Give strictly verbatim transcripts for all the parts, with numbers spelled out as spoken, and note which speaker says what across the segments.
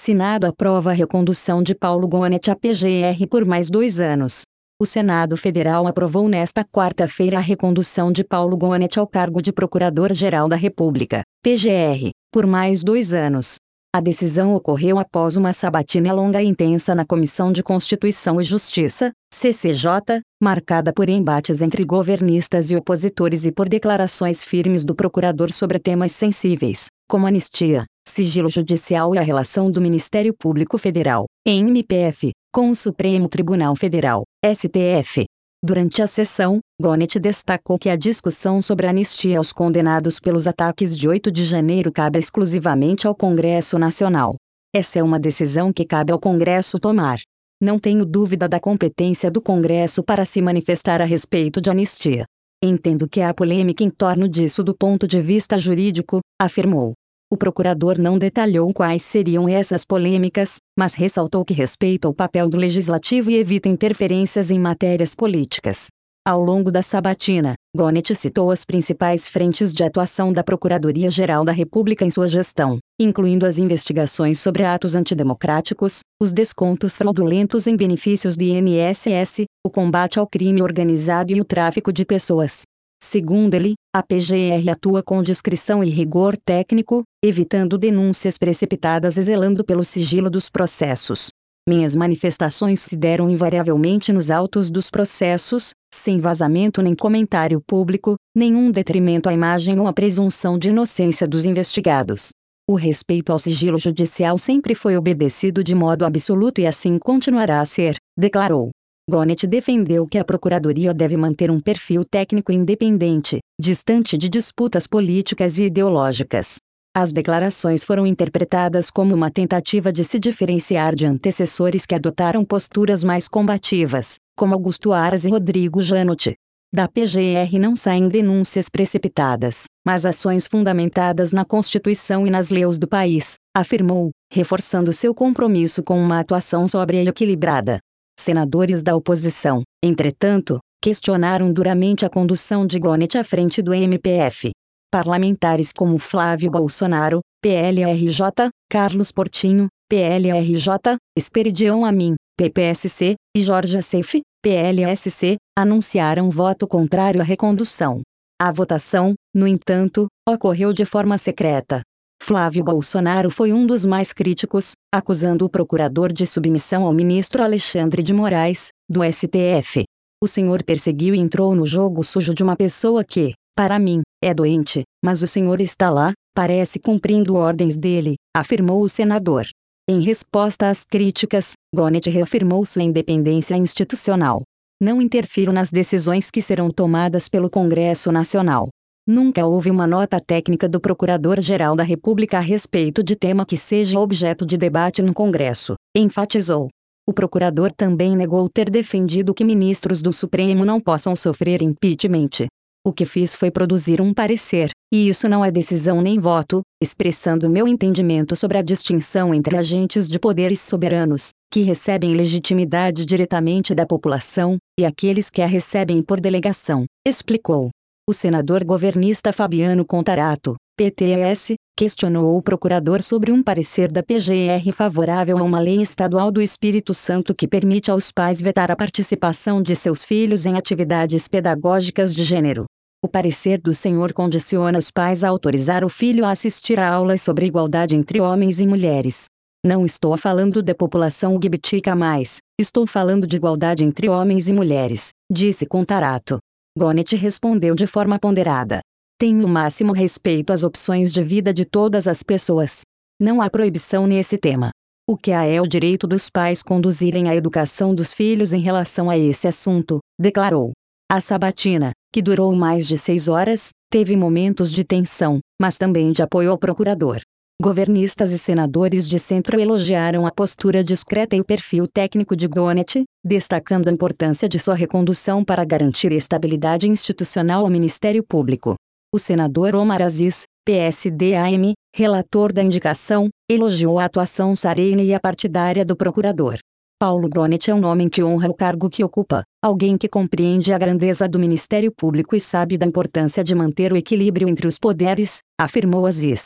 Speaker 1: Senado aprova a recondução de Paulo Gonet à P G R por mais dois anos. O Senado Federal aprovou nesta quarta-feira a recondução de Paulo Gonet ao cargo de Procurador-Geral da República, P G R, por mais dois anos. A decisão ocorreu após uma sabatina longa e intensa na Comissão de Constituição e Justiça, C C J, marcada por embates entre governistas e opositores e por declarações firmes do procurador sobre temas sensíveis, como anistia, sigilo judicial e a relação do Ministério Público Federal, M P F, com o Supremo Tribunal Federal, S T F. Durante a sessão, Gonet destacou que a discussão sobre a anistia aos condenados pelos ataques de oito de janeiro cabe exclusivamente ao Congresso Nacional. Essa é uma decisão que cabe ao Congresso tomar. Não tenho dúvida da competência do Congresso para se manifestar a respeito de anistia. Entendo que há polêmica em torno disso do ponto de vista jurídico, afirmou. O procurador não detalhou quais seriam essas polêmicas, mas ressaltou que respeita o papel do legislativo e evita interferências em matérias políticas. Ao longo da sabatina, Gonet citou as principais frentes de atuação da Procuradoria-Geral da República em sua gestão, incluindo as investigações sobre atos antidemocráticos, os descontos fraudulentos em benefícios do I N S S, o combate ao crime organizado e o tráfico de pessoas. Segundo ele, a P G R atua com discrição e rigor técnico, evitando denúncias precipitadas e zelando pelo sigilo dos processos. Minhas manifestações se deram invariavelmente nos autos dos processos, sem vazamento nem comentário público, nenhum detrimento à imagem ou à presunção de inocência dos investigados. O respeito ao sigilo judicial sempre foi obedecido de modo absoluto e assim continuará a ser, declarou. Gonet defendeu que a Procuradoria deve manter um perfil técnico independente, distante de disputas políticas e ideológicas. As declarações foram interpretadas como uma tentativa de se diferenciar de antecessores que adotaram posturas mais combativas, como Augusto Aras e Rodrigo Janot. Da P G R não saem denúncias precipitadas, mas ações fundamentadas na Constituição e nas leis do país, afirmou, reforçando seu compromisso com uma atuação sóbria e equilibrada. Senadores da oposição, entretanto, questionaram duramente a condução de Gonet à frente do M P F. Parlamentares como Flávio Bolsonaro, P L R J, Carlos Portinho, P L R J, Esperidião Amin, P P S C, e Jorge Asseff, P L S C, anunciaram voto contrário à recondução. A votação, no entanto, ocorreu de forma secreta. Flávio Bolsonaro foi um dos mais críticos, acusando o procurador de submissão ao ministro Alexandre de Moraes, do S T F. O senhor perseguiu e entrou no jogo sujo de uma pessoa que, para mim, é doente, mas o senhor está lá, parece cumprindo ordens dele, afirmou o senador. Em resposta às críticas, Gonet reafirmou sua independência institucional. Não interfiro nas decisões que serão tomadas pelo Congresso Nacional. Nunca houve uma nota técnica do Procurador-Geral da República a respeito de tema que seja objeto de debate no Congresso, enfatizou. O procurador também negou ter defendido que ministros do Supremo não possam sofrer impeachment. O que fiz foi produzir um parecer, e isso não é decisão nem voto, expressando meu entendimento sobre a distinção entre agentes de poderes soberanos, que recebem legitimidade diretamente da população, e aqueles que a recebem por delegação, explicou. O senador governista Fabiano Contarato, P T S, questionou o procurador sobre um parecer da P G R favorável a uma lei estadual do Espírito Santo que permite aos pais vetar a participação de seus filhos em atividades pedagógicas de gênero. O parecer do senhor condiciona os pais a autorizar o filho a assistir a aulas sobre igualdade entre homens e mulheres. Não estou falando da população L G B T Q mais, estou falando de igualdade entre homens e mulheres, disse Contarato. Gonet respondeu de forma ponderada. Tenho o máximo respeito às opções de vida de todas as pessoas. Não há proibição nesse tema. O que há é o direito dos pais conduzirem a educação dos filhos em relação a esse assunto, declarou. A sabatina, que durou mais de seis horas, teve momentos de tensão, mas também de apoio ao procurador. Governistas e senadores de centro elogiaram a postura discreta e o perfil técnico de Gonet, destacando a importância de sua recondução para garantir estabilidade institucional ao Ministério Público. O senador Omar Aziz, P S D A M, relator da indicação, elogiou a atuação serena e apartidária do procurador. Paulo Gonet é um homem que honra o cargo que ocupa, alguém que compreende a grandeza do Ministério Público e sabe da importância de manter o equilíbrio entre os poderes, afirmou Aziz.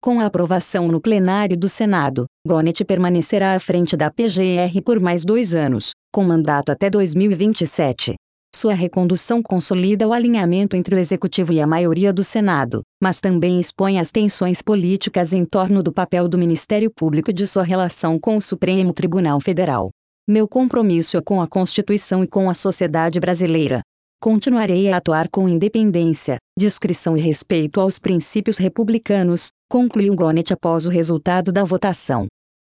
Speaker 1: Com a aprovação no plenário do Senado, Gonet permanecerá à frente da P G R por mais dois anos, com mandato até dois mil e vinte e sete. Sua recondução consolida o alinhamento entre o Executivo e a maioria do Senado, mas também expõe as tensões políticas em torno do papel do Ministério Público e de sua relação com o Supremo Tribunal Federal. Meu compromisso é com a Constituição e com a sociedade brasileira. Continuarei a atuar com independência, discrição e respeito aos princípios republicanos, concluiu Gonet após o resultado da votação.